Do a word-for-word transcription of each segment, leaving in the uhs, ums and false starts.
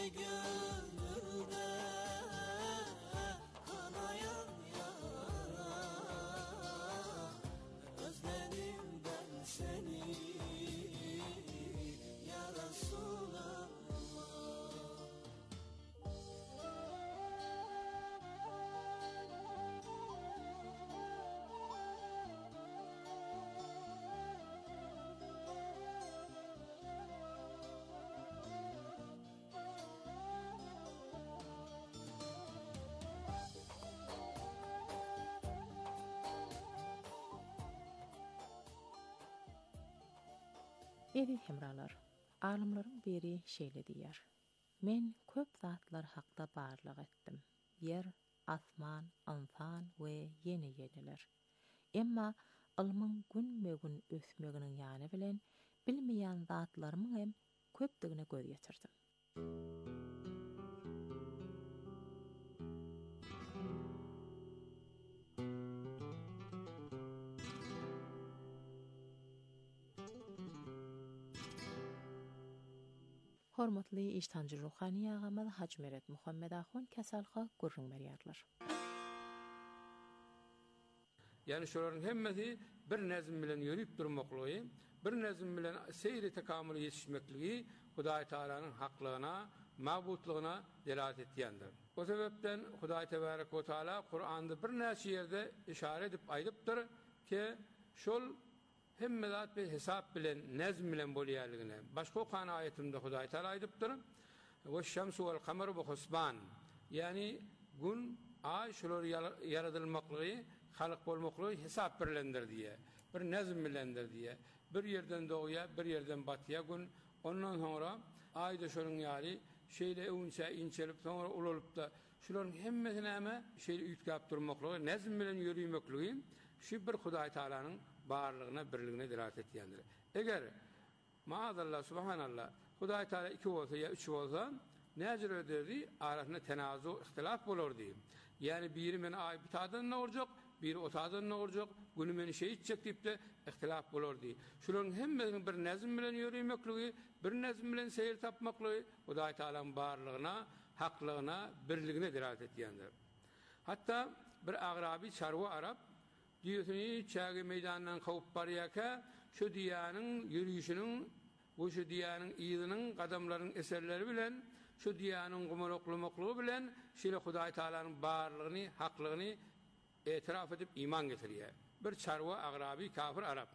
gönülde kanayan yara, özledim ben seni ya Resulallah. Eri hemralar, alımların biri şeýle diýer. Men köp zatlar hakda barlyk etdim. Yer, asman, ansan we yeni ýerler. Emma ilmiň gün-megün ösmeginiň ýany bilen bilmeýän zatlarymyň hem köpdigine göz ýetirdim. Hormatly iştancı ruhani ağamız Hacı Meret Muhammed Ahun Kesalha gurrun berýärler. Yani şolaryň hemmesi bir nezm bilen ýörüp durmaklygy, bir nezm bilen seyri tekamüle ýetişmekligi Hudaý Taalanyň haklygyna, mabutlygyna delalet etýändir. O sebepden Hudaý Tebarek we Taala Kur'anda bir näçe ýerde işare edip aýdypdyr ki şol hemme zat bir hesap bilen, nezm bilen bolýarlygyny. Başga okan aýetinde Hudaý Taala aýdypdyr. "Ve şemsu vel kameru bi husban." Yani gün, ay şolar yaradylmaklygy, halyk bolmaklygy hesap bilendir diýe. Bir nezm bilendir diýe. Bir ýerden dogýa, bir ýerden batýa gün, ondan sonra aýda şonuň ýaly şeýle öňçe inçelip sonra ulalyp da şolaryň hemmesine näme şeýle üýtgäp durmaklygy, nezm bilen ýörüýmekligi şu bir Hudaý Taalanyň barlygyna, birligine delalet etýändir. Eger maazallah subhanallah Hudaý Taala iki bolsa ya üç bolsa näjir öderdi, arasyna tenazu, ihtilaf bolardy. Yani biri meni ay bitadan ne olacak, biri otadan ne olacak, günü meni şey içecek diýip de ihtilaf bolardy. Şolaryň hemmesini bir nezm bilen ýörüýmekligi, bir nezm bilen seyir tapmaklygy Hudaý Taalanyň barlygyna, haklygyna, birligine delalet etýändir. Hatta bir agrabi çarwa arap diýetini çägi meýdandan howp barýaka, şu diýanyň ýürüýüşiniň, bu şu diýanyň ýygynyň, gadamlaryň eserleri bilen, şu diýanyň gumalaklymyklygy bilen şeýle Hudaý Taalanyň barlygyny, haklygyny etiraf edip iman getirýär. Bir çarwa agrabi kafir arap.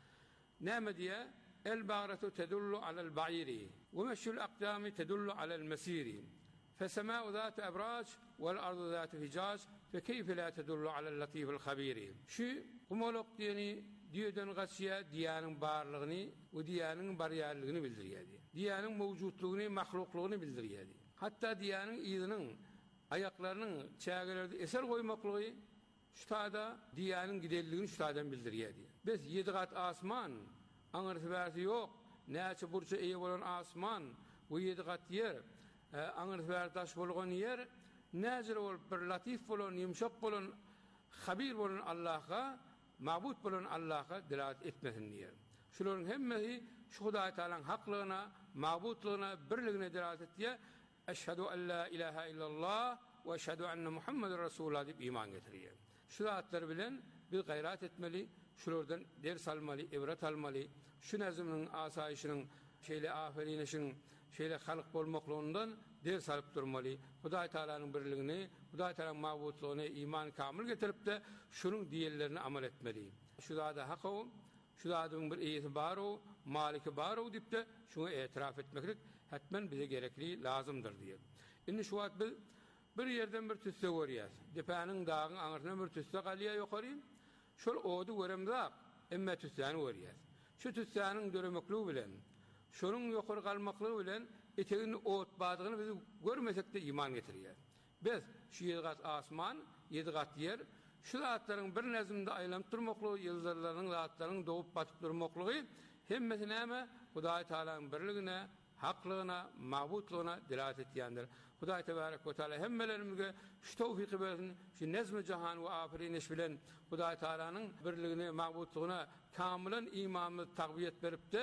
Näme diýe? El bagratu tedullu alal ba'iri ve meşhul aqdami tedullu alal masiri. فسماء ذات أبراج والأرض ذات فجاج فكيف لا تدل على اللطيف الخبير. Şu kumolok diyeni diýeden gaçya diýanyň barlygyny we diýanyň barýarlygyny bildirýärdi. Diýanyň mewjudlugyny, mahluklugyny bildirýärdi. Hatta diýanyň ýygynyň, aýaklarynyň çägelerde eser goýmaklygy şutada diýanyň gidelligini şutadan bildirýärdi. Biz ýedi gat asman, aňyrsybarty ýok, näçe burça eýe bolan asman we ýedi gat ýer, aňyrsybar taş bolgan ýer, näzir bolup bir latif bolan, ýumşak bolan, habir bolan Allah'a, mabut bolan Allah'a delalet etmesin diýer. Şolaryň hemmesi şu Hudaý Taalanyň haklygyna, mabutlygyna, birligine delalet etýär. Eşhedü en la ilahe illallah we eşhedü enne Muhammeden Resulullah diýip iman getirýär. Şu zatlar bilen bir gayrat etmeli, şolardan ders almaly, ibret almaly. Şu nezminiň asaýyşynyň şeýle aferinişiň şeýle halyk bolmaklygyndan ders alyp durmaly. Hudaý Taalanyň birligini, Hudaý Taalanyň mabutlygyny iman kamil getirip de şunuň diýerlerini amal etmeli. Şu zada haqy, şu zadyň bir ýeti bar, maliki bar diýip de şunu etiraf etmeklik hatmen bize gerekli lazımdır diýer. Indi şu wagt biz bir ýerden bir tüsse görýäs. Depanyň dagyň aňyrsyna bir tüsse galýa ýokary. Şol ody göremzak, emma tüsseni görýäs. Şu tüsseniň döremekligi bilen şonuň ýokary galmaklygy bilen etegini ot badygyny biz görmesek de iman getirýär. Biz şu ýedi gat asman, ýedi gat ýer, şu zatlaryň bir nezmde aýlanyp durmaklygy, ýyldızlaryň zatlaryň dogup batyp durmaklygy hemmesi näme? Hudaý Taalanyň birligine, haklygyna, mabutlygyna delalet etýändir. Hudaý Tebarek we Taala hemmelerimize şu tawfiqy bersin, şu nezm-i jahan we afiriniş bilen Hudaý Taalanyň birligine, mabutlygyna kamilen imanymyzy taqwiyet berip de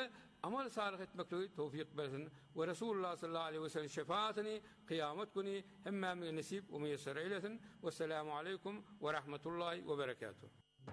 amal salih etmekle tawfik bersin ve Resulullah sallallahu aleyhi ve sellem şefaatini kıyamet günü hemme nasip ve müyesser eylesin. Vesselamu aleyküm ve rahmetullahi ve berekatuhu.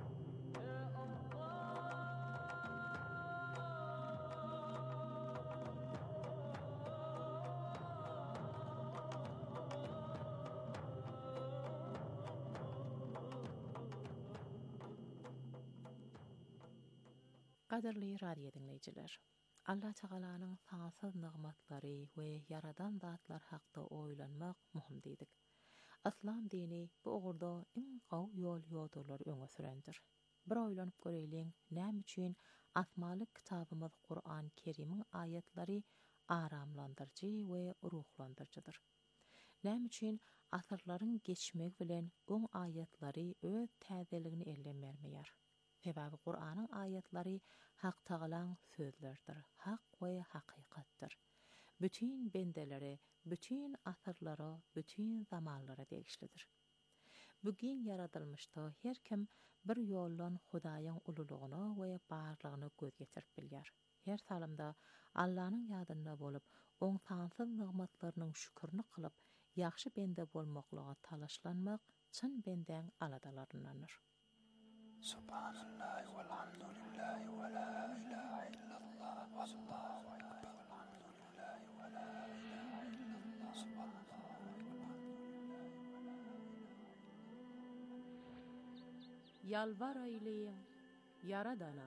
Qadirli radio dinleyiciler, Allah Teala'nın sansız nimetlari we yaradan zatlar haqda oylanmak muhim diýdik. İslam dini bu ogurda iň gaw ýol ýodurlar öňe sürendir. Bir oýlanyp göreýliň, näme üçin asmalyk kitabymyz Qur'an Kerimiň aýatlary aramlandyrjy we ruhlandyrjydyr. Näme üçin asyrlaryň geçmek bilen oň aýatlary öz täzeligini ellemermeýär. Sebäbi Qur'anyň aýatlary Hak Taalaň sözlerdir, hak we hakykatdyr. Bütün bendelere, bütün asyrlara, bütün zamanlara degişlidir. Bugün yaradylmışda her kim bir ýollan Hudaýyň ululugyny we barlygyny göz getirip bilýär. Her salymda Allahyň ýadyna bolup, oň sansyz nimetleriniň şükürni kılıp, ýaxşy bende bolmaklyga talaşlanmak çyn benden aladalarynyr. Subhanallah velhamdülillah ve la ilahe illallah vallahu ekber velhamdülillah ve la ilahe illallah subhanallah Yalvar eyleyin Yaradana.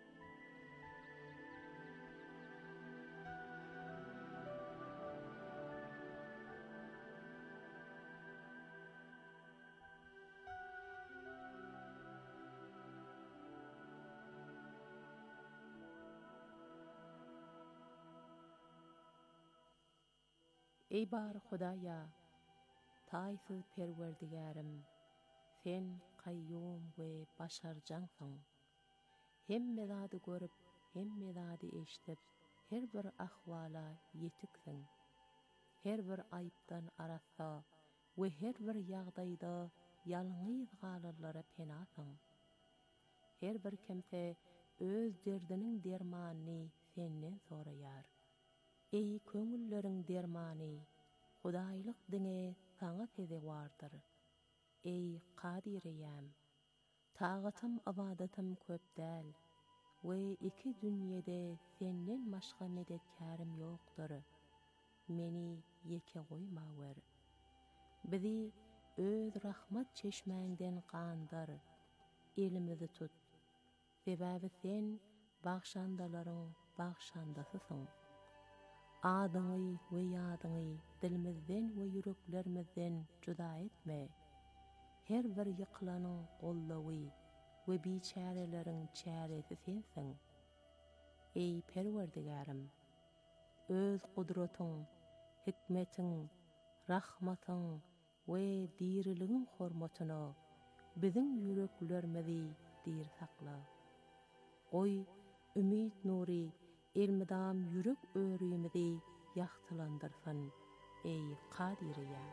Ey bar Hudaýa, taýsyz perwerdigarim, sen qayyum we başarjansyň. Hemme zady görüp, hemme zady eşdip, her bir ahwala ýetiksiň. Her bir aýypdan arasa we her bir ýagdaýda ýalňyz galarlara penasyň. Her bir kimse öz derdiniň dermanyny senden soraýar. Ey köňülleriň dermany, Hudaýlyk diňe saňa teze wardyr. Ey Qadireyem, tagatym ibadatym köp däl we iki dünýede senden başga medetkarim ýokdur. Meni ýeke goýma wer. Bizi öz rahmat çeşmäňden gandyr. Elimizi tut. Sebäbi sen bagşandalaryň bagşandasysyň. Adyňy we ýadyňy dilimizden we yüreklerimizden juda etme. Her bir ýyklanyň gollawy we biçäreleriň çäresi sensiň. Ey Perwerdigarim, öz gudratyň, hikmetiň, rahmatyň we diriligiň hormatyna biziň yüreklerimizi dir sakla. Oy ümit nuri elmidam yürek öýrüýümidi ýagtylandyrsyn, ey Qadireyem.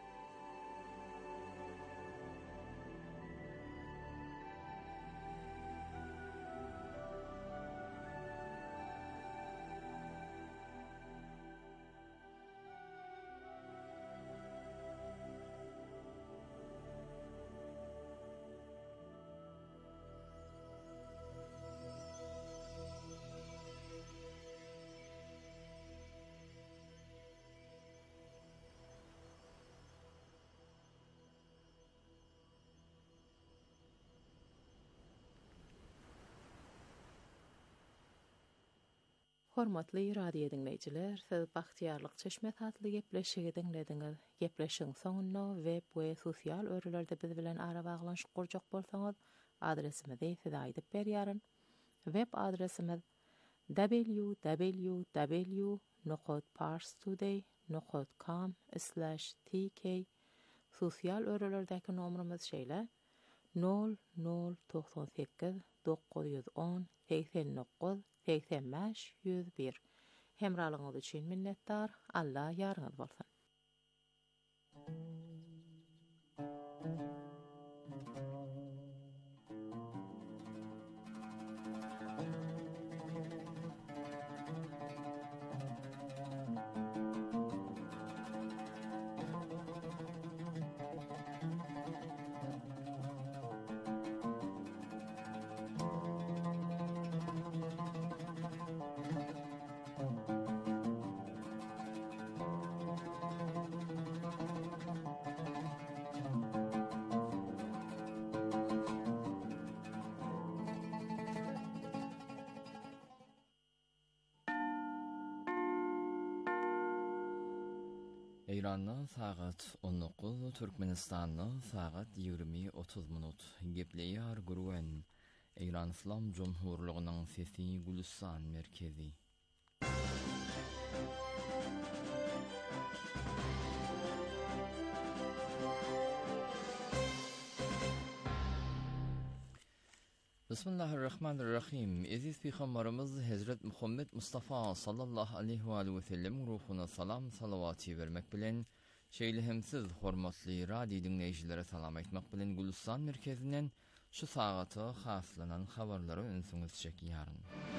Hormatly radio dinleyijiler, siz Baxtiýarlyk Çeşme tatly gepleşigi dinlediňiz. Gepleşiň soňuna web we sosial örelerde biz bilen ara baglanşyp gurjak bolsaňyz, adresimizi size aýdyp berýärin. Web adresimiz w w w nokta parstoday nokta com slash t k. Sosial örelerdäki nomrumyz şeýle nol nol doksan sekiz dokuz yüz on seksen dokuz seksen beş yüz bir. Hemralygyňyz üçin minnetdar. Allah ýarňyz bolsun. Eýranda sagat on dokuz, Türkmenistanda sagat ýigirme otuz minut. Gepleýär gurwen Eýran Islam Jumhurlygynyň sesi Gülistan merkezi. Bismillahirrahmanirrahim. Aziz Peygamberimiz Hazret Muhammed Mustafa sallallahu aleyhi ve sellem ruhuna salam salawaty bermek bilen şeýlehimsiz hormatly radio dinleýijilere salam aýtmak bilen Gülistan merkezinden şu sagaty haslanan habarlary önüňize çekýäryn.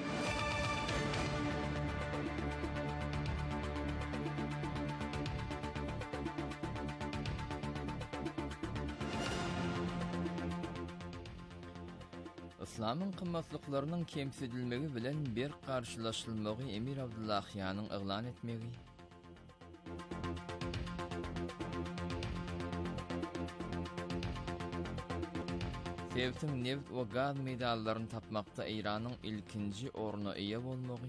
İslamyň kymmatlyklarynyň kemsidilmegi bilen bir garşylaşylmagy Emir Abdullahyanyň eglan etmegi. Sevtim neft we gaz medallaryny tapmakda Eýranyň ilkinji orna eýe bolmagy.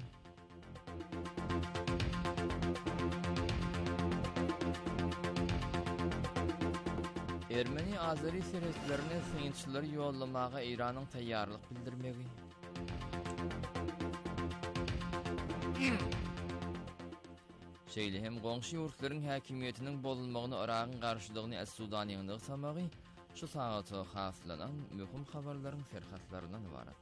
Ermeni Azeri serheslerine sığınçylar ýollamaga Eýranyň taýýarlyk bildirmegi. Şeýle hem goňşy ýurtlaryň häkimiýetiniň bozulmagyny Iragyň garşylygyny Es-Sudanyňyň samagy şu sagaty haslanan möhüm habarlaryň serhatlaryndan ibarat.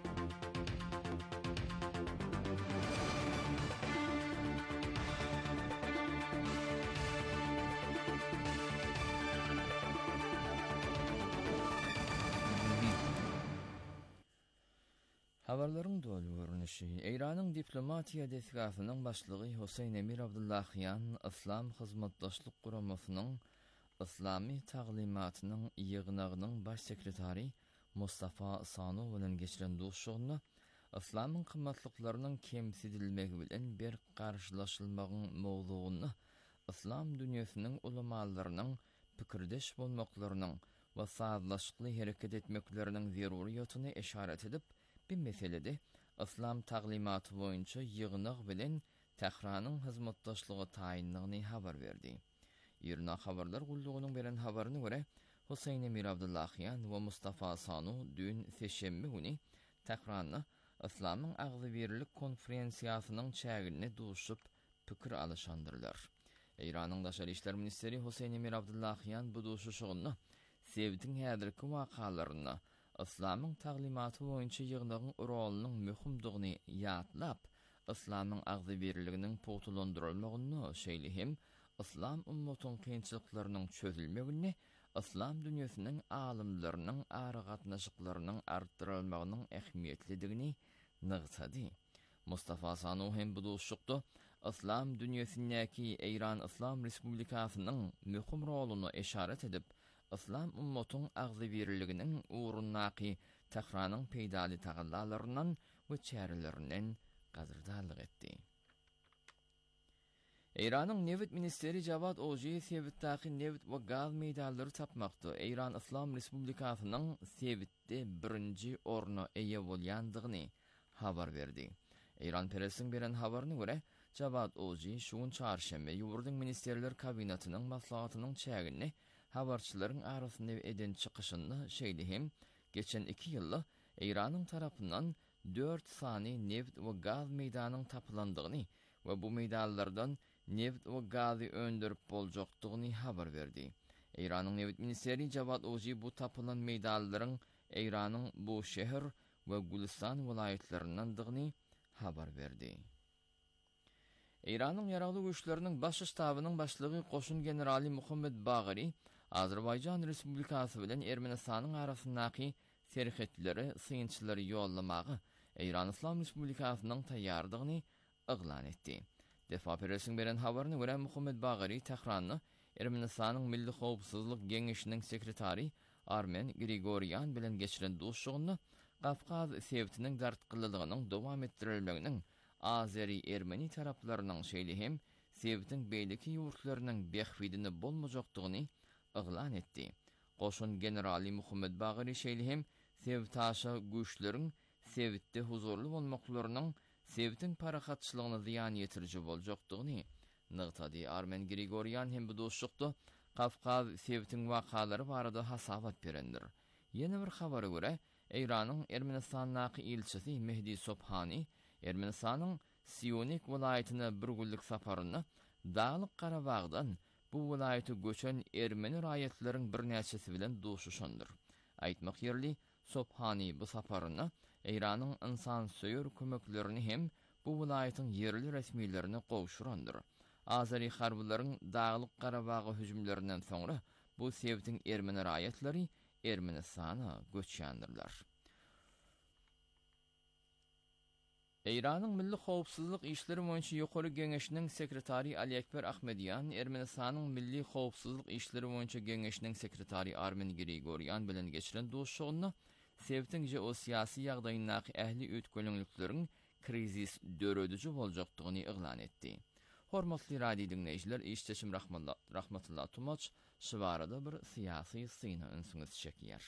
Habarlaryň dolu görnüşi. Eýranyň diplomatiýa desgasynyň başlygy Husayn Emir Abdullahyan Islam hyzmatdaşlyk guramasynyň Islamy taglimatynyň ýygnagynyň baş sekretary Mustafa Sanu bilen geçiren duşugyny Islamyň kymmatlyklarynyň kemsidilmegi bilen bir garşylaşylmagyň mowzugyny Islam dünýäsiniň ulamalarynyň pikirdeş bolmaklarynyň we sazlaşykly hereket etmekleriniň zeruriýatyny eşaret edip bir meselede Islam taglimaty boýunça ýygnak bilen Tehranyň hyzmatdaşlygy taýinlygyny habar berdi. Ýerine habarlar gullugynyň beren habaryna görä Husayn Emir Abdullahyan we Mustafa Sanu dün seşembe güni Tehranyň Islamyň agzybirlik konferensiýasynyň çägine duşup pikir alşandyrlar. Eýranyň daşary işler ministeri Husayn Emir Abdullahyan bu duşuşygyny Sevdiň häzirki wakalaryny Islamyň taglimaty boýunça ýygnagyň rolunyň möhümdigini ýatlap, Islamyň agzybirliginiň potulandyrylmagyny şeýle hem Islam ummatynyň kynçylyklarynyň çözülmegini, Islam dünýäsiniň alymlarynyň ara gatnaşyklarynyň artdyrylmagynyň ähmiýetlidigini nygtady. Mustafa Sanu hem bu duşukda Islam dünýäsindäki Eýran Islam Respublikasynyň möhüm roluny eşaret edip, Islam ummatynyň agzybirliginiň uğrundaky Tehranyň peýdaly tagallalaryndan we çärelerinden gazyrdarlyk etdi. Eýranyň Newt ministeri Javad Oji Sevitdäki neft we gaz meýdallary tapmakda Eýran Islam Respublikasynyň Sevitde birinji orna eýe bolýandygyny habar berdi. Eýran presiň beren habaryna görä Javad Oji şuň çarşembe ýurduň ministerler kabinetining maslahatynyň çägini habarçylaryň arasynda eden çykyşyny şeýle hem geçen iki ýylda Eýranyň tarapyndan dört sany neft we gaz meýdanynyň tapylandygyny we bu meýdanlardan neft we gazy öndürip boljakdygyny habar berdi. Eýranyň neft ministeri Javad Oji bu tapylan meýdanlaryň Eýranyň bu şäher we Gülistan vilayetlerininden dygyny habar berdi. Eýranyň ýaragly güýçleriniň baş ştabynyň başlygy Goşun generali Muhammed Bagary Azerbaýjan Respublikasy bilen Ermenistanyň arasyndaky serhetleri, sığınçylary ýollamagy Eýran Islam Respublikasynyň taýýardygyny eglan etdi. Defa presiň beren habaryna görä Muhammed Bagary Tehranyň Ermenistanyň Milli Howpsuzlyk Geňeşiniň sekretary Armen Grigoryan bilen geçiren duşugyny Kafkaz Sevitiniň dartkylygynyň dowam etdirilmeginiň Azeri Ermeni taraplarynyň şeýle hem Sevitiň beýleki ýurtlarynyň behwidini bolmajakdygyny eglan etdi. Goşun generali Muhammed Bagary şeýle hem Sevitaşa güýçleriň Sevitde huzurly bolmaklarynyň Sevitiň parahatçylygyny ziýan ýetirji boljakdygyny Nıqtadi Armen Grigoryan hem bu dostlukda Kafkaz sebtin wakalary barada hasabat berendir. Yeni bir habara göre Eýranyň Ermenistanyň ilçisi Mehdi Sobhani Ermenistanyň Sionik welaýatyna bir günlük saparyny Dağlyk Garabagdan bu welaýaty göçen Ermeni raýatlaryň bir näçesi bilen doşuşandyr. Aýtmak ýerli Sobhani bu saparyny Eýranyň insan söýür kömeklerini hem bu welaýatyň yerli resmiýetlerine gowşurandyr. Azeri harbylaryň Dağlyk Garabaga hüjümlerinden soňra bu sebtin Ermeni raýatlary Ermenistana göçýändirler. Eýranyň Milli Howpsuzlyk işleri boýunça ýokary geňeşiniň sekretary Ali Ekber Ahmedyan Ermenistanyň Milli Howpsuzlyk işleri boýunça geňeşiniň sekretary Armen Grigoryan bilen geçiren dostlugyny sebtin geosyasy ýagdaýyndaky ähli öýtgönlükleriň krizis döredüji boljakdygyny iglan etdi. Hormatly radio dinleýijiler, işçeşim Rahmatullah Tumaç şiwarada bir syýasy syna önsüňiz çekýär.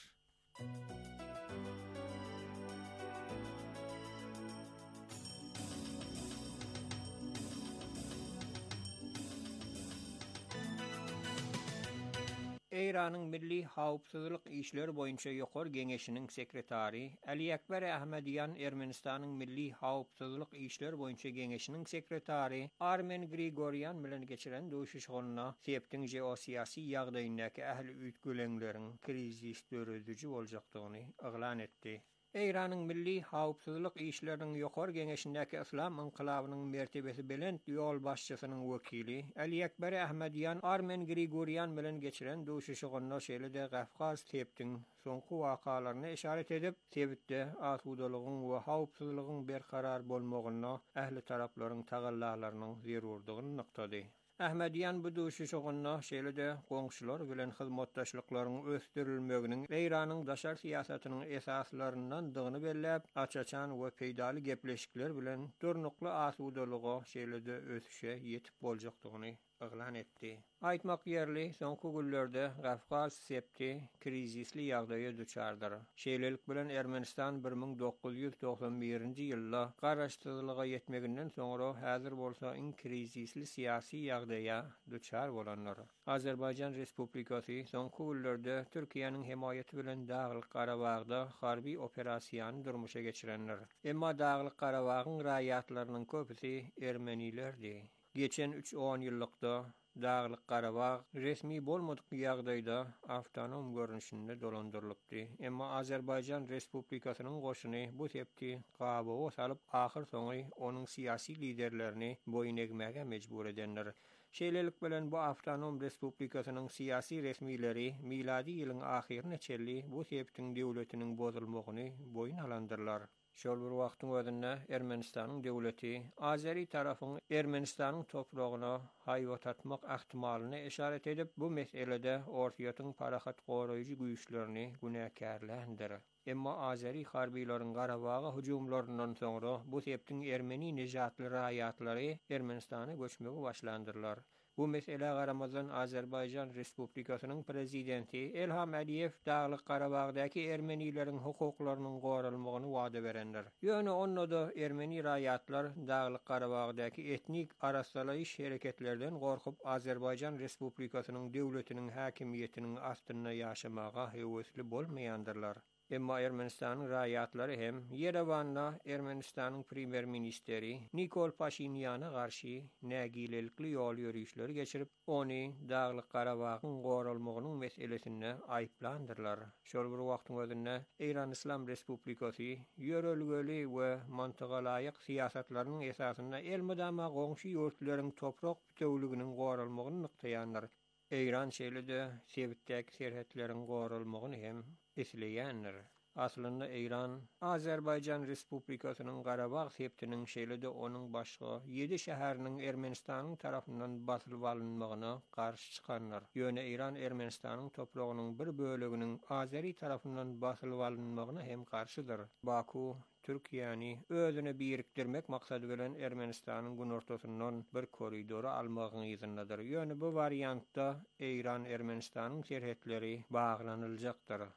Eýranyň Milli Howpsuzlyk işleri boýunça ýokary geňeşiniň sekretary Ali Ekber Ahmedyan Ermenistanyň Milli Howpsuzlyk işleri boýunça geňeşiniň sekretary Armen Grigoryan bilen geçiren döwüşüşgünde sebtin geosyasy ýagdaýyndaky ähli öýtgönlükleriň krizis döredüji boljakdygyny iglan etdi. Eýranyň Milli Howpsuzlyk işleriniň ýokary geňeşindäki Islam inqilabynyň mertebesi bilen ýol başçysynyň wekili Ali Ekber Ahmedyan Armen Grigoryan bilen geçiren döwüşüşgünde şeýle-de Kafkaz sebtiň soňky wakalaryna işaret edip, sebitde asudalygyň we howpsuzlygyň berkarar bolmagyna ähli taraplaryň tagallalarynyň zerurdygyny nyktady. Ahmedyan bu döwüşüşgünde şeýle-de goňşular bilen hyzmatdaşlyklaryň ösdürilmeginiň Eýranyň daşar siýasatynyň esaslарyndan dygyny belläp, açaçan we peýdaly gepleşikler bilen durnukly asudalyga şeýle-de ösüşe ýetip boljakdygyny iglan etdi. Aýtmak ýerli, soňky günlerde Kafkaz septi krizisli ýagdaýa duçardyr. Şeýlelik bilen Ermenistan bir ming dokuz ýüz doksan birinji ýylda garaşdyrlyga ýetmeginden soňra häzir bolsa in krizisli syýasy ýagdaýa duçar bolanlar. Azerbaýjan Respublikasy soňky günlerde Türkiýanyň hemaýeti bilen Dağlyk Garabagda harby operasiýany durmuşa geçirenler. Emma Dağlyk Garabagyň raýatlarynyň köpüsi Ermenilerdi. Geçen üç on ýyllykda Dağlyk Garabag resmi bolmadyk ýagdaýda awtonom görnüşinde dolandyrylypdy. Emma Azerbaýjan Respublikasynyň goşuny bu septi gabaga salyp ahyr soňy onuň syýasy liderlerini boyun egmäge mejbur edenler. Şeýlelik bilen bu awtonom respublikasynyň syýasy resmiýetleri miladi ýylyň ahyryna çelli bu septiň döwletiniň bozulmagyny boyun alandyrlar. Şol bir wagtyň özünde Ermenistanyň döwleti Azeri tarapyň Ermenistanyň topragyna haýwat atmak ähtimalyny işaret edip, bu meselede ortaýatyň parahat goraýjy güýçlerini günäkärlendir. Emma Azeri harbiýlaryň Garabaga hüjumlaryndan soňra bu septiň Ermeni nejatly raýatlary Ermenistana göçmegi başlandyrlar. Bu mesele garamazdan Azerbaýjan Respublikasynyň prezidenti Elham Aliýew Dağlyk Garabagdaky Ermenileriň hukuklarynyň goralmagyny wada berendir. Ýöne onda Ermeni raýatlar Dağlyk Garabagdaky etnik arasalaýyş hereketlerden gorkup Azerbaýjan Respublikasynyň döwletiniň häkimiýetiniň astynda ýaşamaga hewesli bolmaýandyrlar. Emma Ermenistanyň raýatlary hem Yerewanda Ermenistanyň primer ministeri Nikol Pashinyana garşy nägilelikli ýol ýürüýüşleri geçirip, ony Dağlyk Garabagyň goralmagynyň meselesinde aýplandyrlar. Şol bir wagtyň özünde Eýran Islam Respublikasy ýörelgeli we mantyga laýyk syýasatlarynyň esasynda elmydama goňşy ýurtlariň toprak bütewliginiň goralmagyny nyktaýanlar. Eýran şeýle-de sebitdäki serhetleriň goralmagyny hem isleýändir. Aslynda Eýran Azerbaýjan Respublikasynyň Garabag septiniň şeýle-de onuň başga ýedi şäheriniň Ermenistanyň tarapyndan basylyp alynmagyna garşy çykanlar. Ýöne Eýran Ermenistanyň topragynyň bir böleginiň Azeri tarapyndan basylyp alynmagyna hem garşydyr. Baku Türkiýany özüne birikdirmek maksady bilen Ermenistanyň gün ortasyndan bir koridory almagyny ýyzyndadyr. Ýöne bu wariantda Eýran Ermenistanyň serhetleri baglanyljakdyr.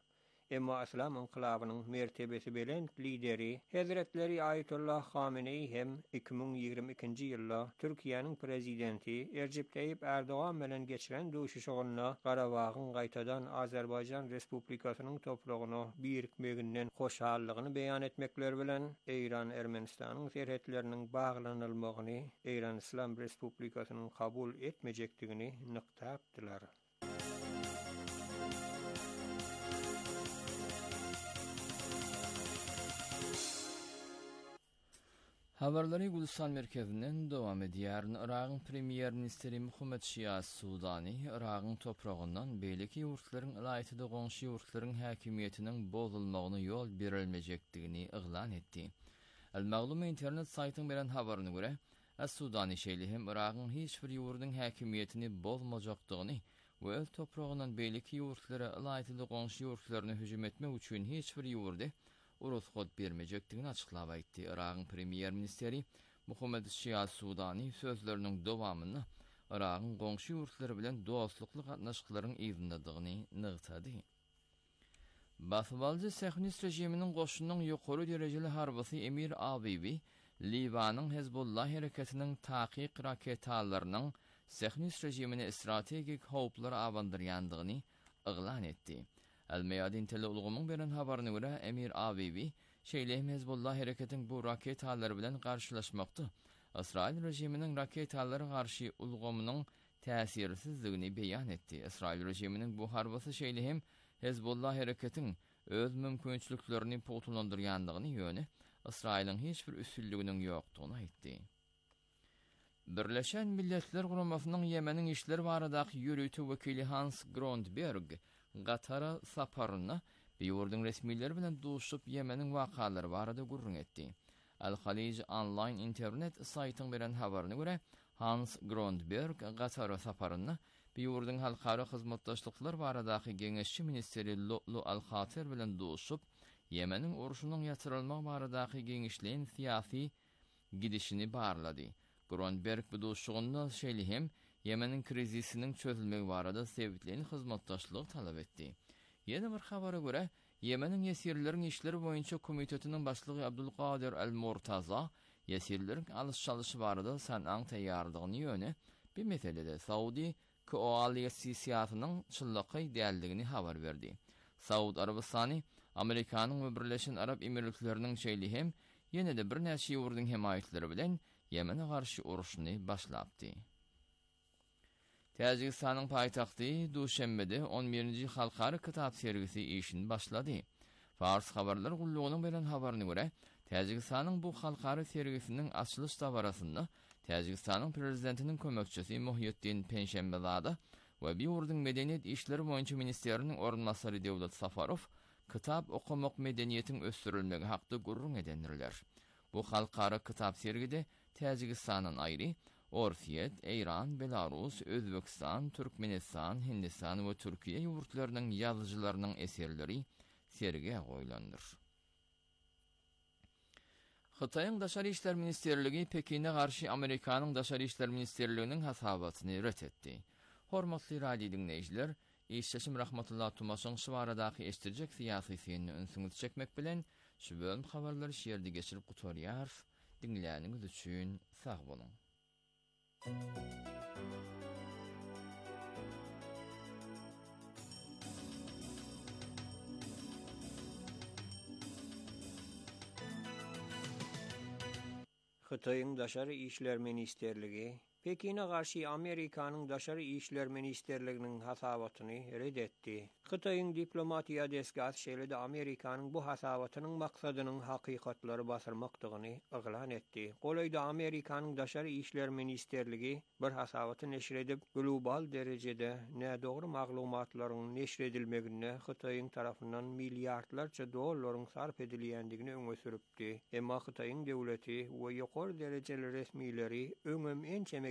Emma İslam inqilabynyň mertebesi bilen lideri Hazretleri Ayetullah Hamenei hem iki bin ýygrimi ikinji ýylda Türkiýanyň prezidenti Recep Tayyip Erdoğan bilen geçiren duşuşygyna Garabagyň gaýtadan Azerbaýjan Respublikasynyň topragyna birikmeginden hoşallygyny beýan etmekleri bilen Eýran Ermenistanyň serhetleriniň baglanylmagyny Eýran İslam Respublikasynyň kabul etmejekdigini nykdapdylar. Habarlary Gulistan merkezinden dowam edýär. Iragyň premier ministri Muhammed Şia Sudani Iragyň topragyndan beýleki ýurtlaryň ýaýtyda goňşy ýurtlaryň häkimiýetiniň bozulmagyna ýol berilmejekdigini eglan etdi. El-Maglum internet saytynyň beren habaryna görä, As-Sudani şeýle hem Iragyň hiç bir ýurdyň häkimiýetini bozmajakdygyny we öz topragyndan beýleki ýurtlara ýaýtyda goňşy ýurtlaryna hüjüm etmek üçin hiç bir ýurdy urus kod bermejekdigini açyklap aýtdy. Iragyň premier ministri Muhammed Şia Sudani sözleriniň dowamyny Iragyň goňşy ýurtlary bilen dostlukly gatnaşyklaryň ýygyndygyny nygtady. Basbalcı Siyonist rejiminiň goşunynyň ýokary derejeli harbysy Emir Abibi Libanyň Hezbollah hereketiniň taqiq raketalarynyň Siyonist rejimine strategik howplar awandyrýandygyny eglan etdi. El-Meyadin tele ulgamyň beren habaryna görä Emir Abibi şeýle Hezbollah hereketiň bu raketalary bilen garşylaşmakdy. İsrail rejiminiň raketalary garşy ulgamynyň täsirsizligini beýan etdi. İsrail rejiminiň bu harbysy şeýle hem Hezbollah hereketiň öz mümkinçiliklerini potlandyrýandygyny ýöne İsrailiň hiç bir üstünliginiň ýokdugyny aýtdy. Birleşen Milletler Guramasynyň Yemeniň işleri baradaky ýürütü wekili Hans Grundberg Gatara saparyna bir ýurdun resmileri bilen duşup Yemeniň wakalary barada gurrun etdi. Al-Khalij online internet saytynyň beren habaryna görä, Hans Grundberg Gatara saparyna bir ýurdun halkara hyzmatdaşlyklar baradaky geňeşçi ministeri Lutlu Al-Khatir bilen duşup Yemeniň uruşynyň ýatyrylmagy baradaky geňişliğin siyasi gidişini barlady. Grundberg bu duşugyny şeýle hem Yemeniň krizisiniň çözülmegi barada sebitlerini hyzmatdaşlyk talap etdi. Ýene bir habara görä, Yemeniň ýesirleriň işleri boýunça komitetiniň başlygy Abdulqadir el-Murtaza ýesirleriň alış-çalyşy barada sanaň taýýardygyny ýöne bir meselede Saudi koalisiýasynyň çyllyky däldigini habar berdi. Saud Arabistany Amerikanyň we Birleşen Arab Emirlikleriniň şeýle hem ýene-de bir näçe ýurdun hemaýetleri bilen Yemene garşy uruşyny başlapdy. Täjikistanyň paýtagty Duşanbede on birinji halkara kitap sergisi işini başlady. Fars habarlar gullugynyň beren habaryna görä, Täjikistanyň bu halkara sergisiniň açylyş tabarasyny Täjikistanyň prezidentiniň kömekçisi Muhyiddin Penşembezada we bir ýurdun medeniýet işleri boýunça ministeriniň ornmasary Dewlet Safarow kitap okumak medeniýetiň ösdürilmegi hakda gurrun edenler. Bu halkara kitap sergide Täjikistanyň aýry Orsiýet, Eýran, Belarus, Özbekistan, Türkmenistan, Hindistan we Türkiýe ýurtlarynyň ýazgyjylarynyň eserleri sergige goýulandyr. Hitaýyň Daşary işler ministerligi Pekin'e garşy Amerikanyň Daşary işler ministerliginiň hasabatyny ret etdi. Hormatly radio dinleýijiler, işçisim Rahmatullah Tumasyň şu baradaky eşdirjek syýasy syny öňsüňiz çekmek bilen şu bölüm habarlary şeýerde geçirip gutarýar. Dinleýäniňiz üçin sag bolun. Hitaýyň Daşary işler ministerligi Pekin'e garşy Amerikanyň Daşary işler ministerliginiň hasabatyny red etdi. Hitaýyň diplomatiýa desgat şeýle-de Amerikanyň bu hasabatynyň maksadynyň hakykatlary basyrmakdygyny eglan etdi. Golaýda Amerikanyň Daşary işler ministerligi bir hasabaty neşir edip global derejede nädogry maglumatlaryň neşir edilmegine Hitaýyň tarapyndan milliardlarça dollaryň sarf edilýändigini öňe süripdi. Emma Hitaýyň döwleti we ýokary derejeli resmileri öňem ençeme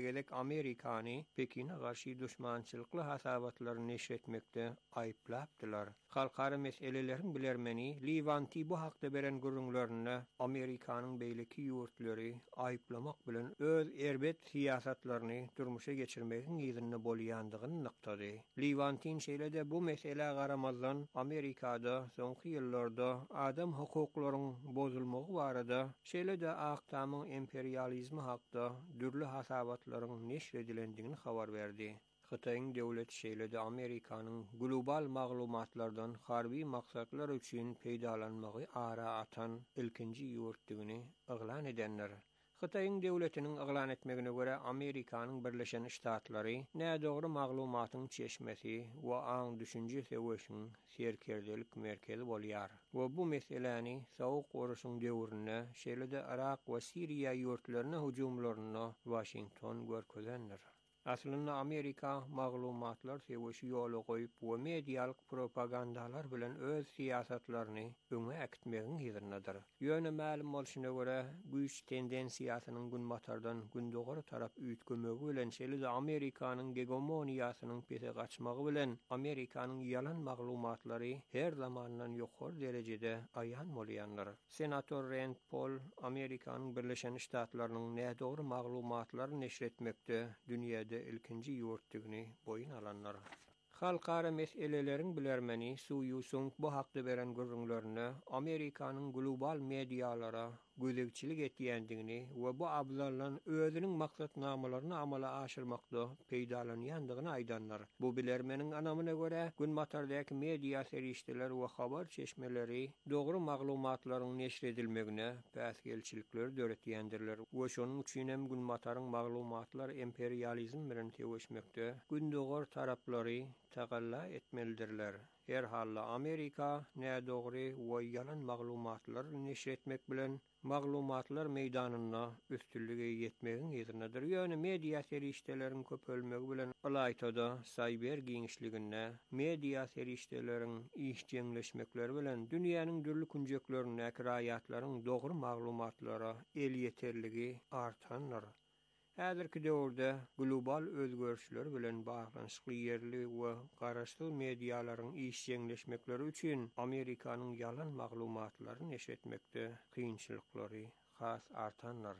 degedek Amerikany Pekin'e garşy düşmançylykly hasabatlaryny neşretmekde aýplapdylar. Halkara meselelerin bilermeni Levanti bu hakda beren gurrunlaryny Amerikanyň beýleki ýurtlary aýplamak bilen öz erbet siýasatlaryny durmuşa geçirmegiň ýerine bolýandygyny nyktady. Levantin şeýle-de bu mesele garamazdan Amerikada soňky ýyllarda adam hukuklarynyň bozulmagy barada şeýle-de aktamyň imperializmi hakda dürli hasabatlaryň neşredilendigini habar berdi. Xitayň döwleti şeýle-de Amerikanyň global maglumatlardan harby maksatlar üçin peýdalanmagy ara atan ilkinji ýurtdygyny eglan edenler. Xitayň döwletiniň eglan etmegine görä Amerikanyň Birleşen Ştatlary nädogry maglumatyň çeşmesi we aň düşünje sewişiniň serkerdelik merkezi bolýar. We bu meseleni Sowuk Uruşyň döwründe şeýle-de Irak we Siriýa ýurtlaryna hujumlaryny Washington görkezenler. Aslında Amerika maglumatlar sewişi ýoly goýup we medialyk propagandalar bilen öz siýasatlaryny öňe äkitmegiň ýerinidir. Ýöne ma'lum bolşuna görä güýç tendensiýasynyň günbatardan gündogary tarap üýtgemegi bilen şeýle-de Amerikanyň hegemoniýasynyň pese gaçmagy bilen Amerikanyň ýalan maglumatlary her zamandan ýokary derejede aýan bolýanlar. Senator Rand Paul Amerikanyň Birleşen Ştatlarynyň nädogry maglumatlary neşretmekde dünýäde ilkinji ýurtdygyny boyun alanlar. Halkara meselelerin bilermeni Suýusung bu hakda beren gurrunlaryny Amerikanyň global medialara gözegçilik etýändigini we bu abzallan özüniň maksatnamalaryny amala aşyrmakda peýdalanýandygyny aýdanlar. Bu bilermeniň anamyna görä günbatardaky media serişdeler we habar çeşmeleri dogry maglumatlaryň neşredilmegine päsgelçilikler döretýändirler. We şonuň üçin hem günbataryň maglumatlar imperializm bilen teweşmekde gündogor taraplary tagalla etmelidirler. Her halla Amerika nädogry we ýalan maglumatlary neşretmek bilen maglumatlar meýdanyna üstünlüge ýetmegiň ýerinidir. Ýöne media serişdeleriň köpölmegi bilen Alaytada cyber giňişligine, media serişdeleriň işjeňleşmekleri bilen dünýäniň dürli kunjeklerine raýatlaryň dogry maglumatlara el ýeterligi artanlar. Häzirki döwürde global özgörüşler bilen baglanşykly ýerli we garaşsyz medialaryň işjeňleşmekleri üçin Amerikanyň ýalan maglumatlaryny neşretmekde kynçylyklary has artanlar.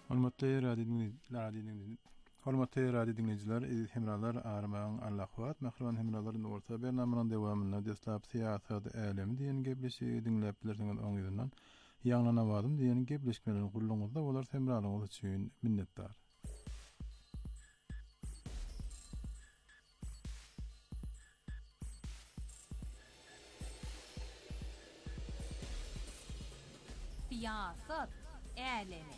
Hormatly radio dinleyijiler, hormatly radio dinleyijiler, aziz hemralar, armağan Allahwat, mahruman hemralaryň orta bernamynyň dowamyna deslap siýasat älemi diýen gepleşi dinläp bilersiňiz oňyzyndan ýaňlana wadym diýen gepleşmelerini gulluňyzda bolar hemralaryňyz üçin minnetdar. Siýasat älemi.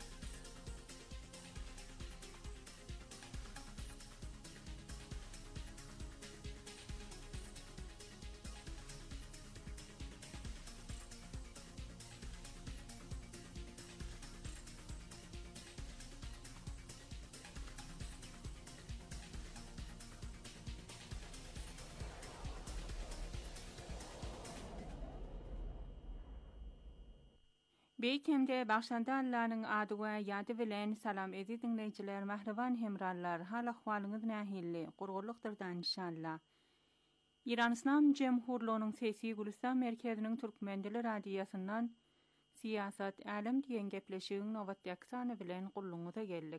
Beytemde başlanda Allah'ın adı ve yadı bilen salam ezi dinleyiciler, mahravan hemrallar, hal ahvalınız nahilli, gurgurluqtırdan inşallah. İran İslam Cemhurluğunun Sesi Gülistan Merkezinin Türkmendili Radiyasından Siyasat Alem diyen gepleşiğin novat yaksanı bilen kulluğunuza geldik.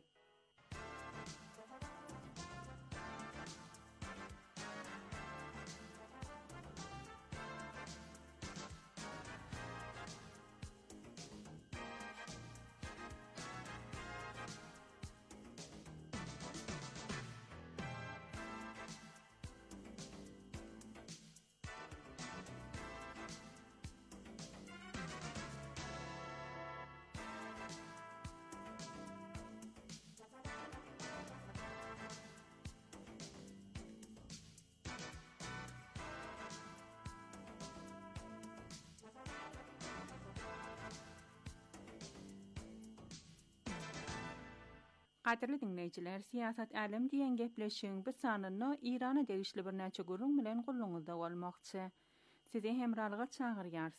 Qadirli dinleyiciler, siyasat alem diyen gepleşiğin bir sanını İran'a degişli bir näçe gurrun bilen gulluňyzda bolmakçy. Sizi hemralyga çağırýarys.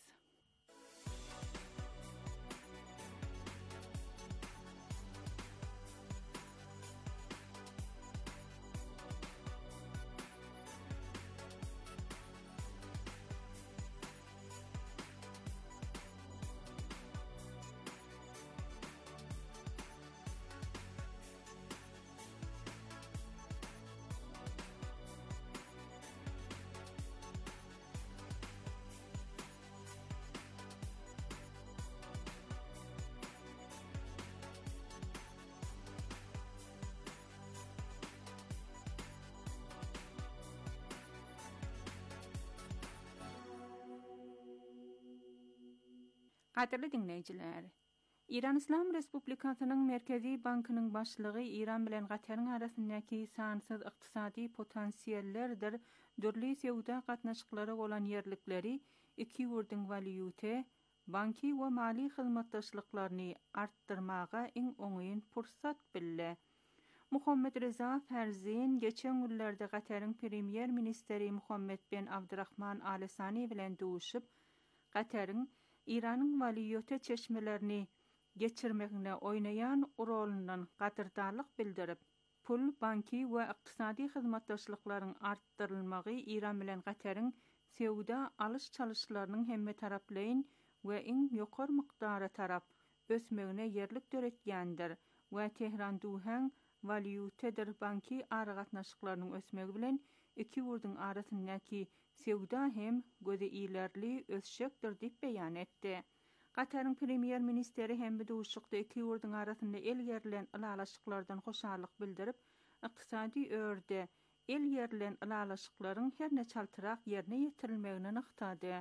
Qadirli dinleyiciler, İran İslam Respublikasynyň Merkezi Bankynyň başlygy İran bilen Gataryň arasyndaky sansız ykdysady potensiallerdir dörli sewda gatnaşyklary bolan yerlikleri iki ýurduň valyuta, banki we mali hyzmatdaşlyklaryny artdyrmaga iň oňyň pursat bille. Muhammed Reza Ferzin geçen günlerde Gataryň Premier Ministeri Muhammed bin Abdurrahman Al Thani bilen duşup Gataryň İran'ın valyuta çeşmelerini geçirmekine oynayan rolundan qadırdarlyk bildirip, pul, banki we ykdysady hyzmatdaşlyklaryň artdyrylmagy İran bilen Gataryň sewda alış çalışlarynyň hemme taraplaýyn we iň ýokary mykdara tarap ösmegine yerlik döretýändir we Tehran duhan valyutadyr banki aragatnaşyklarynyň ösmegi bilen iki ýurduň arasyndaky sewda hem göze ilerli ösşekdir diýip beýan etdi. Gataryň Premier Ministeri hem bu duşukda iki ýurduň arasynda el ýerlen alalaşyklardan hoşallyk bildirip, ykdysady örde el ýerlen alalaşyklaryň her ne çaltyrak ýerine ýetirilmegine nyktady.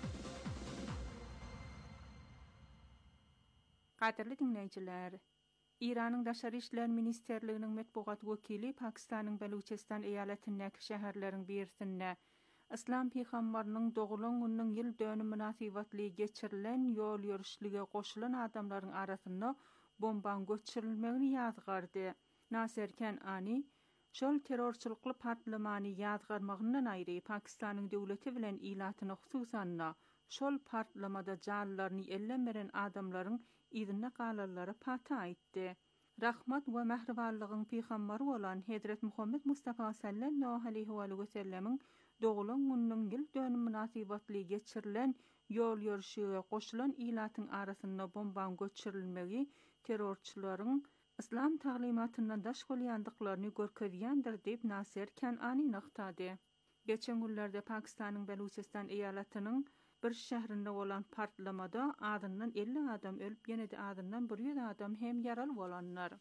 Qadirli dinleyiciler, İran'ın Daşary işler ministerliginiň metbuat wekili Pakistanyň Baluchistan eýaletindäki şäherleriň birisinde Islam peýgamberiniň dogulun günüň ýyl dönüm münasibatly geçirilen ýol ýürüşlige goşulan adamlaryň arasynda bomban göçürilmegini ýazgardy. Nasser Kanani şol terrorçylykly partlamany ýazgarmagyndan aýry Pakistanyň döwleti bilen ilatyny hususanna şol partlamada janlaryny ellenmeren adamlaryň izine galanlary pata aýtdy. Rahmat we mehribanlygyň peýgamberi bolan Hazrat Muhammed Mustafa sallallahu aleyhi we sellemiň dogulun günüň ýyl dönüm münasibatly geçirilen ýol ýürüşige goşulan ilatyň arasynda bomban göçürilmegi terrorçylaryň İslam taglimatyndan daş bolýandyklaryny görkezýändir diýip Nasser Kanani noktada. Geçen günlerde Pakistanyň Baluchistan eýaletiniň bir şäherinde bolan partlamada adyndan elli adam ölüp ýene-de adyndan bir ýüz adam hem ýaraly bolanlar.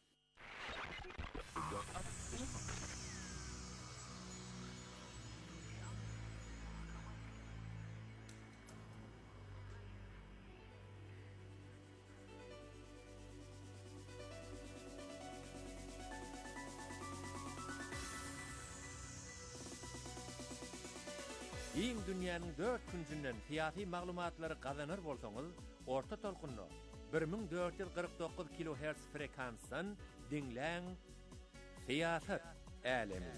Iň dünýäniň dört küncünden fiýaty maglumatlary gazanır bolsaňyz, orta tolkunly bir ming dört ýüz gyrk dokuz kilohertz frekansdan dinläň Fiýasat älemi.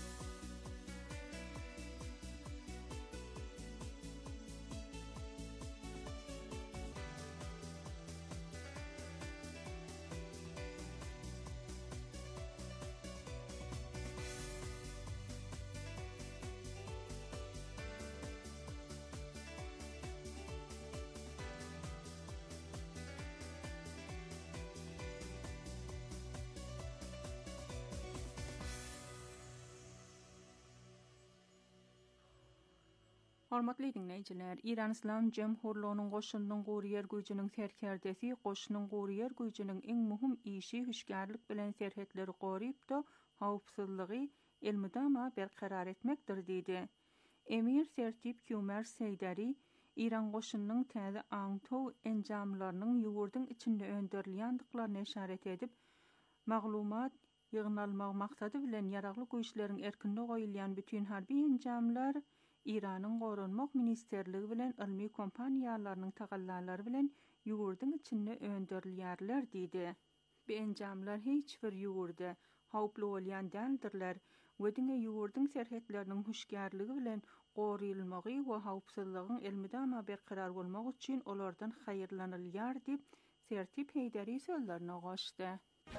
Hormatly dinleyijiler, İran İslam Jemhurlygynyň goşunynyň gurýer güýjüniň serkerdesi goşunyň gurýer güýjüniň iň muhim işi hüşgärlik bilen serhetleri goryp da hawpsuzlygy elmydama berqarar etmekdir diýdi. Emir Sertip Kümer Seydari İran goşunynyň täze aňtow enjamlarynyň ýurduň içinde öndürilýändiklaryna işaret edip, maglumat ýygnalmak maksady bilen ýaragly güýçleriň erkinde goýulýan bütün harby enjamlar İranyň Gorunmak Ministerligi bilen ilmi kompaniýalarynyň tagallary bilen ýurduň içinde öndürilýärler diýdi. Bu enjamlar hiç bir ýurda hawply bolýan däldirler we diňe ýurduň serhetleriniň hüşgärligi bilen goruýulmagy we hawpsuzlygyň elmydama berqarar bolmak üçin olardan haýyrlanylýar diýip Sertip Heydari sözlerine goşdy.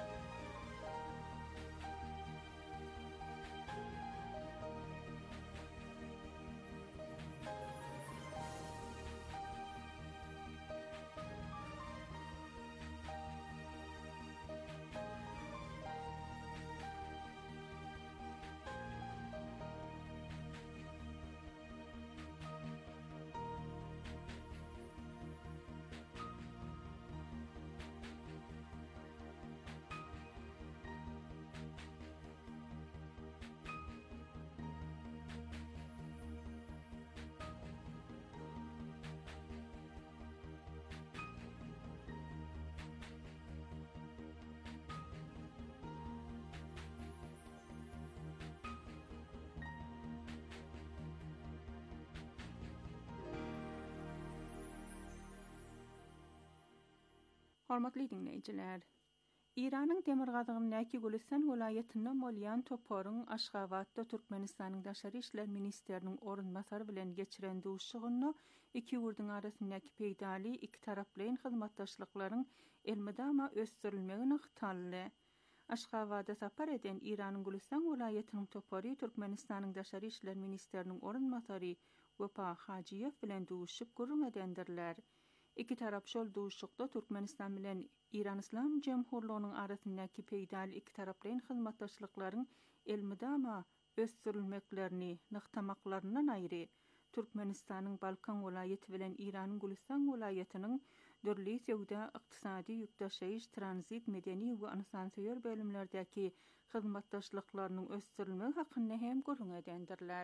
Hormatly dinleyijiler, İranyň Demirgazygyň näki Gülistan welaýatynyň bolýan Toporyň Aşgabatda Türkmenistanyň Daşary işler ministeriniň orunmasary bilen geçiren duşugyny iki ýurduň arasyndaky peýdali iki taraplyň hyzmatdaşlyklaryň elmydama ösdirilmegini yktaldy. Aşgabada sapar eden İranyň Gülistan welaýatynyň Topory Türkmenistanyň Daşary işler ministeriniň orunmasary Wepa Hajiyew bilen duşup görmedendirler. İki tarap şol duşukda Türkmenistan bilen İran İslam Jemhurlygynyň arasyndaky peýdali iki taraplyň hyzmatdaşlyklaryň elmydama ösdirilmeklerini nyktamaklaryndan aýry Türkmenistanyň Balkan welaýaty bilen İranyň Gülistan welaýatynyň dörli sewda ykdysady ýükdaşyş, tranzit, medeni we ansansyör bölümlerdäki hyzmatdaşlyklarynyň ösdirilmegi hakynda hem görüňedendirler.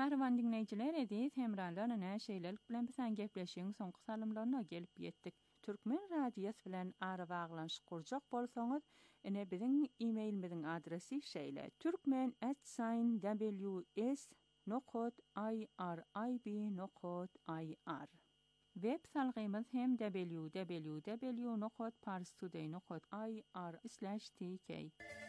Mahraman dinleyijiler, edis hemralarla näşeýlelik bilen bilen gepleşiň soňky salymlaryna gelip ýetdik. Türkmen radiýasy bilen ara baglanşyk gurjak bolsaňyz, ene biziň e-mailimiziň adresi şeýle: türkmen at w s nokta i r i b nokta i r. Web salgymyz hem w w w nokta parstoday nokta i r slash t k.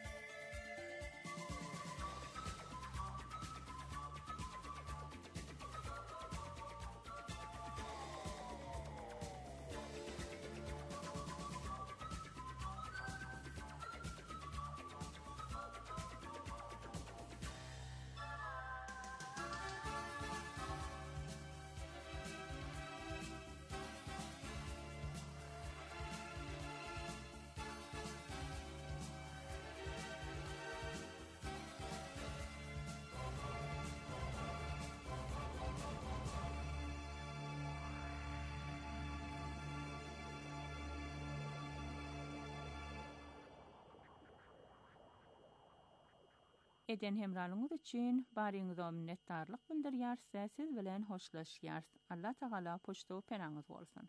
Eden hemralyňyz üçin baryňyza minnetdarlyk bildirýär, siz bilen hoşlaşýar. Allah Taala poçta penaňyz bolsun.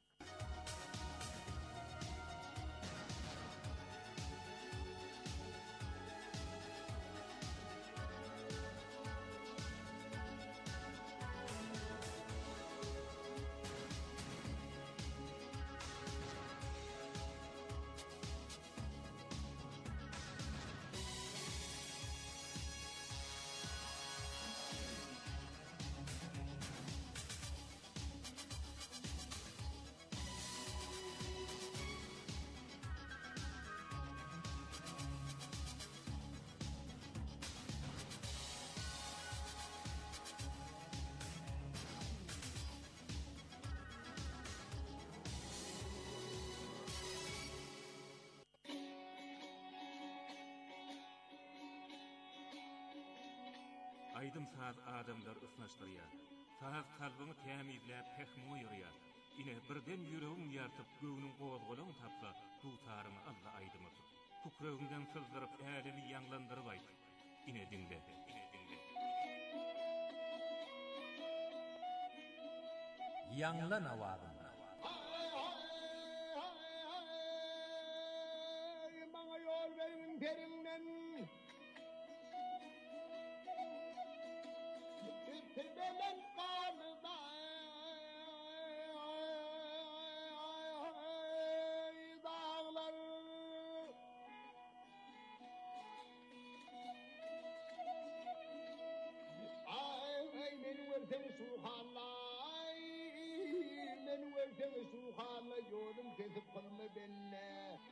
Aydym saat adamlar ısnaşdyrýar. Saat kalbyny tämizläp pehmi ýörýär. Ine birden ýüregim ýartyp göwnüň gowazgolaryny tapsa, tutarmy Allah aýdymy. Tukragymdan sızdyryp ädemi ýanglandyryp aýt. Ine dinle, ine dinle. Ýanglan awazyn. Maňa ýol berin perimden. Tebelen kanıda dağlar ay men versen suhanlay men versen suhanlay yolum kesip kalma benle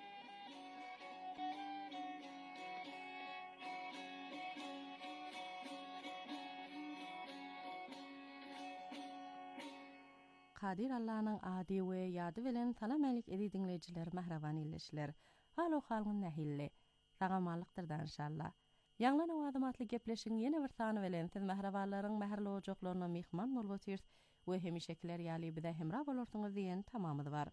Kadir Allah'ın adi we ýady bilen salam alik edi dinleyijiler, mahraban illeşler. Halo halgyň nähille. Ragamalykdyrdan inşallah. Ýanglan awadymatly gepleşiň ýene bir sany bilen siz mahrabanlaryň mähirli ojaklaryna mehman bolýarsyz we hemişekiler ýaly bize hemra bolarsyňyz diýen tamamydy bar.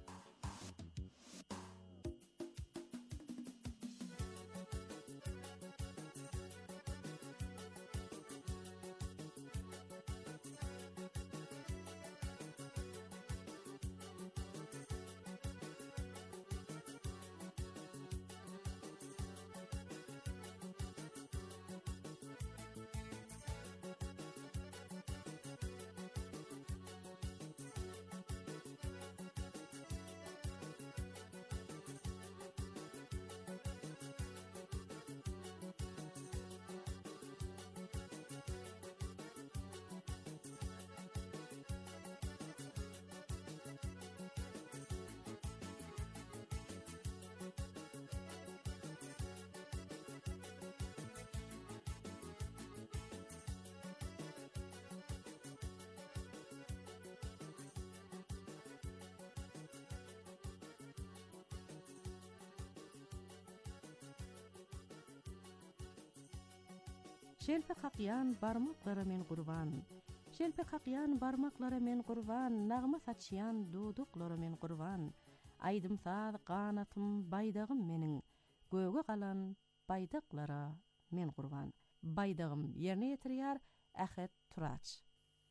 Şelpe kakyan barmaklara men kurban. Şelpe kakyan barmaklara men kurban. Nağma saçyan duduklara men kurban. Aydym saz qanatym baydagym meniň. Göge galan baydaklara men kurban. Baydagym ýerine ýetirýär, Ähet Turaç.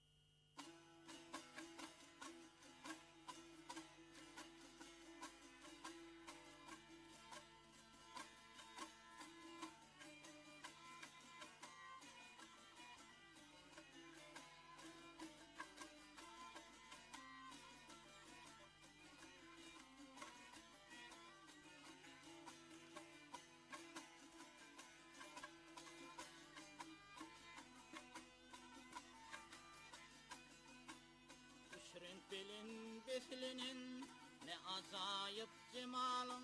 Belin beslinin ne acayip cemalın,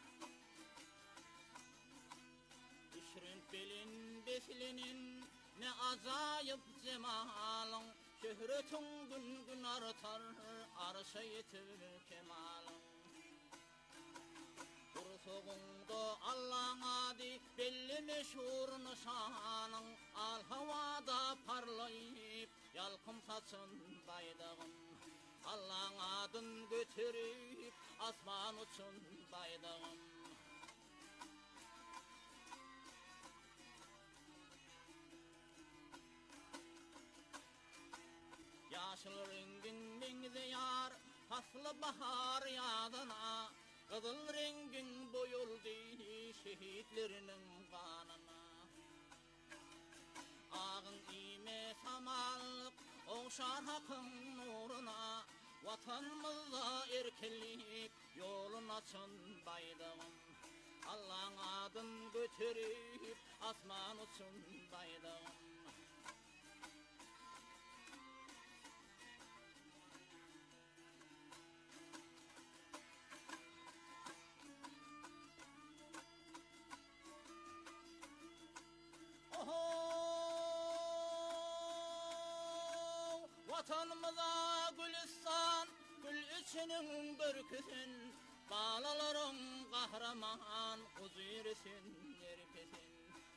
Düşrün belin beslinin ne acayip cemalın, Şöhretin gün gün artar arşa yetir kemalın. Kursuğunda Allah'ın adi belli meşhur nişanın, Al havada parlayıp yalkım saçın baydağın. Allah'ın adın götürüp asman uçun baydağım. Yaşıl rengin mengze yar, faslı bahar yadına, Kızıl rengin boyuldu şehitlerinin kanına. Ağın ime samallık oğşar hakkın nuruna, Vatanımızda erkellik yolun açın baydağım. Allah'ın adın götürüp asman uçun baydağım. Vatanımıza gülistan, gül içinin börküsün, Bağlaların kahraman, huzurisin yerkesin.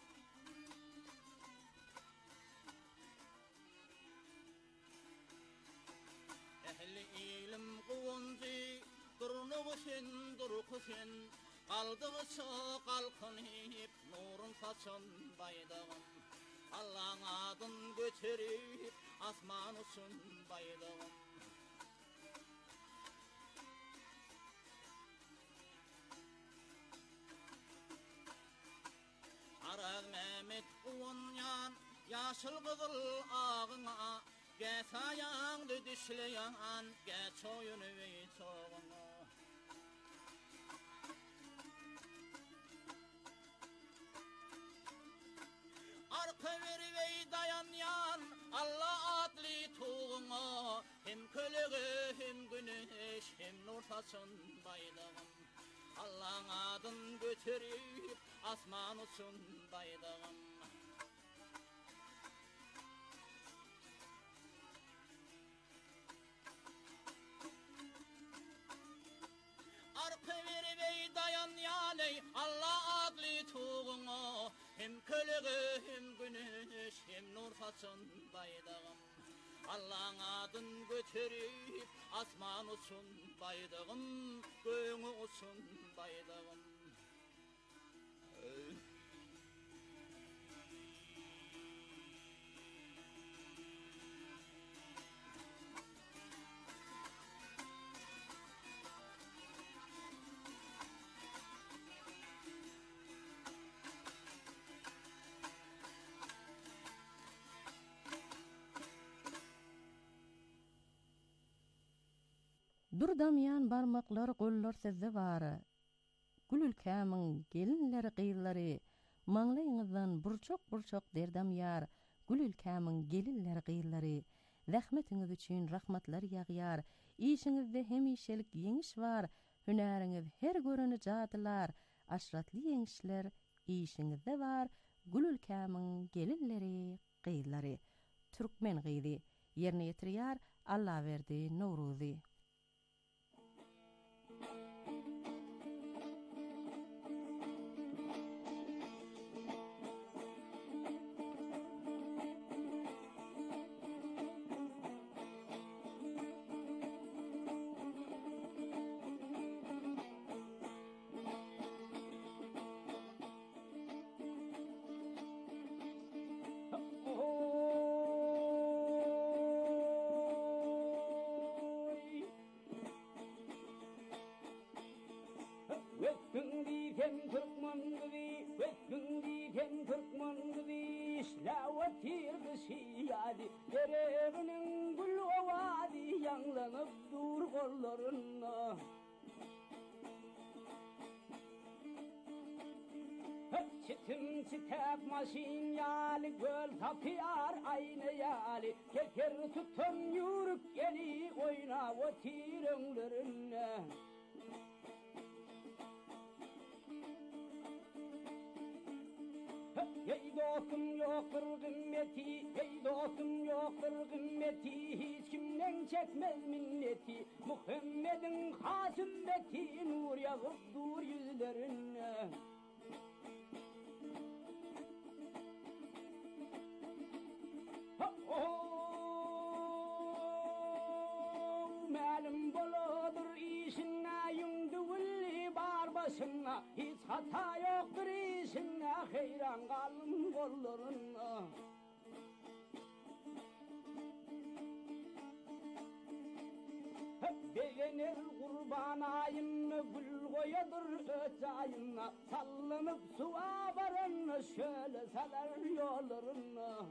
Ehli ilim kuvunzi, durnugusin durkusin, Kaldıgıça kalkınıp nurun saçın baydağım. Allah'ın adın götürüp asman uçun baydağım. Araz Mehmet uğunyan yaşıl kızıl ağına, Geç ayağını düşleyen geç oyunu ve çoğuna. Arka veri ve dayan yan Allah adli tuğuna, Hem kölüğü hem güneş hem nur saçın baydağım. Allah'ın adın götürüp asman uçun baydağım. Arka veri ve dayan yani Allah adli tuğuna, Hem kölüğü hem güneş hem nur saçın baydağım. Allah'ın adın götürüp asman uçun baydağım, Göğünü uçun baydağım. Durdamayan barmaklar gollar sezde bары. Gül ülkämiň gelinleri gıýlary, maňlaýyňyzdan burçok burçok derdam ýar. Gül ülkämiň gelinleri gıýlary, zähmetiňiz üçin rahmatlar ýagýar. İşiňizde hemişelik ýeňiş bar, hünäriňiz her göreni jadylar. Aşratly ýeňişler işiňizde bar. Gül ülkämiň gelinleri gıýlary. Türkmen gıýdy. Ýerine ýetirýär Allaverdi Nowruzy. yollarına. Çitim çitek maşin yali göl tapıyar aynı yali. Keker tutun yürük geli oyna o tirenlerine. Ey dostum yoktur kıymeti, ey dostum yoktur kıymeti, hiç kimden çekmez minneti. Muhammed'in has ümmeti nur yağıp dur yüzlerine. Ma'lum boladır işinne yündüvülli bar başına. Hiç hata yoktur işinne hayran kalın kollarına. Beğenir kurban ayını gül koyadır öt ayına. Sallanıp suğa varın şöyle salar yollarına.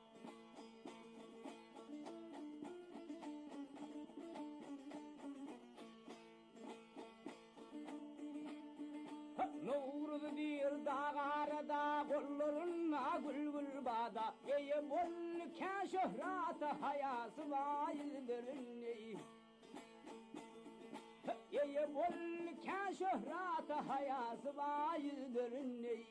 Nuruz bir dağarada kollarına gül gül bağda. Eye bollüken şöhratı hayası vayildirin. Eye bollüken şöhratı hayası vayildirin.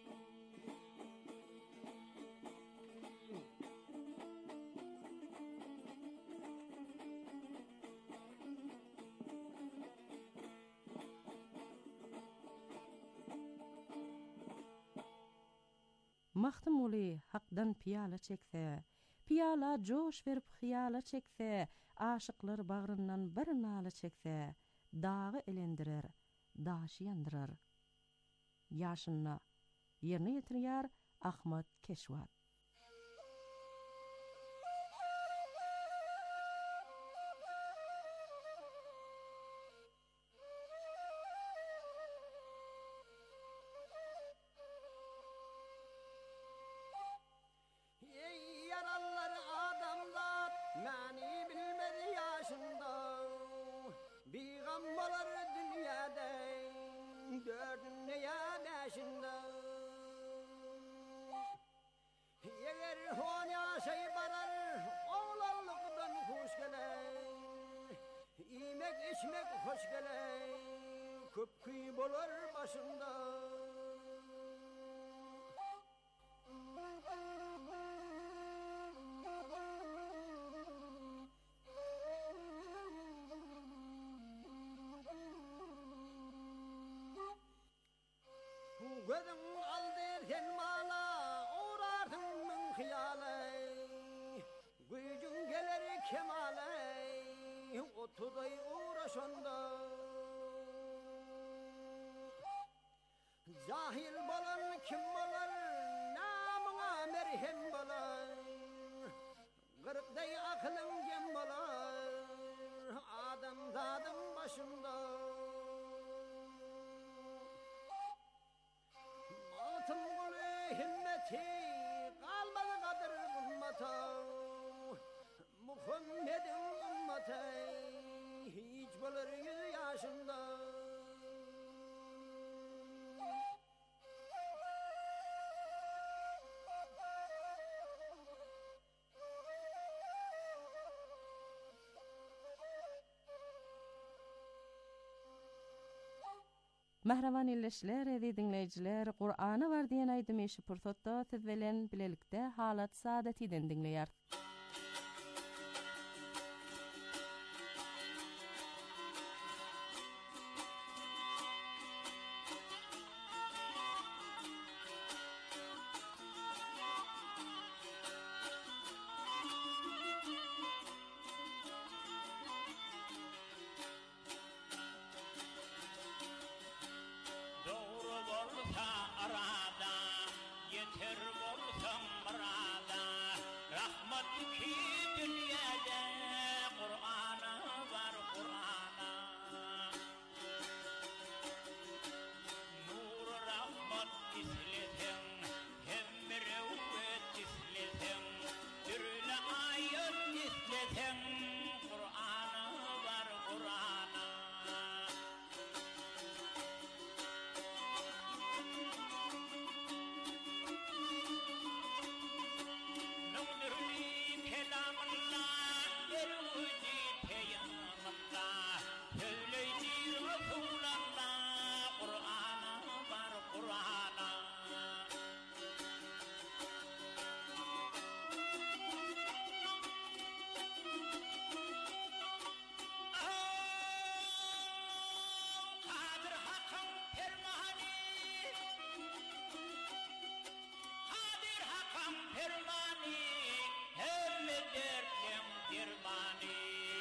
Mahtum uli hakdan piyala çekse, piyala joş verip hiyala çekse, aşıklar bağrından bir nala çekse, dağı elendirer, daşı yandırar. Yaşınna yerine yetiriyar Ahmet Keşvat. İçmek hoş gelen köpkü bolar başında. Gözüm aldı sen mala uğradın mın hıyale. Gücün gelir kemale otuday uğraşanda. Cahil bolan kim bolar namına merhem bolar. Gırıkday aklın gem bolar adam zadım başında. Altın gülü himmeti kalmadı kadır ümmata. Muhammed'in ümmeti hiç bulur yüz yaşında. Mehraban illeşler, edi dinleyiciler, Kur'an'a var diyen aydım eşi pürsotda tüzvelen bilelikte halat saadetiden dinleyer. Yeter bolsam arada rahmat imani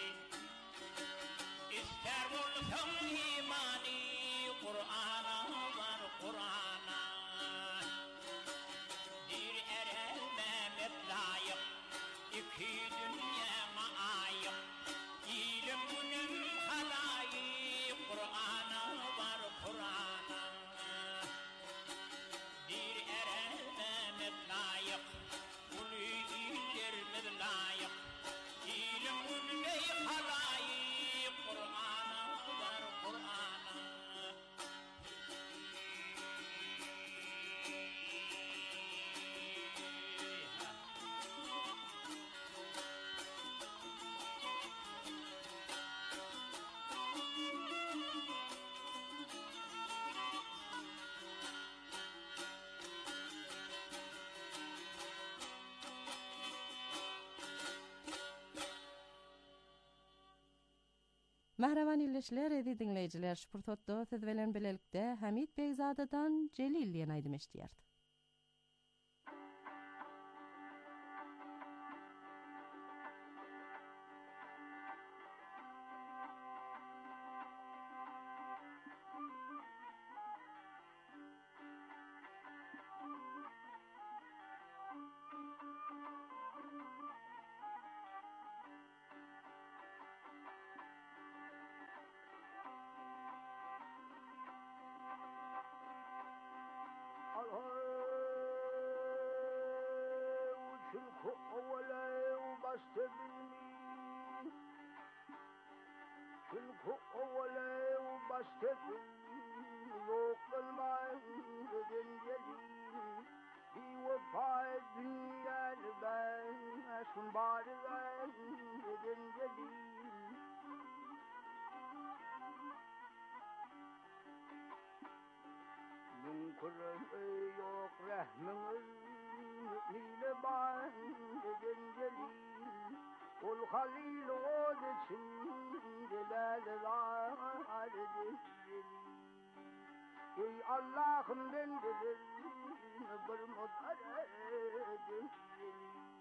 ister bolsam imani Kur'an'a var Kur'an'a dir erel Mehmet layık iki dünyama ayık ilim günüm halayık Kur'an'a var Kur'an'a dir erel Mehmet layık ulu illerimiz layık ilim günüm halayık Kur'an'a var Kur'an'a Mahravan illeşler edi dinleyijiler şpurtotdo siz bilen bilelikde Hamid Beyzadadan Celil diýen aýdym eşdiýärdi. yok rahminiz nile ban dedin gelin ol halil o için delal var dedin ey Allah'ım ben dedin bir mutar edin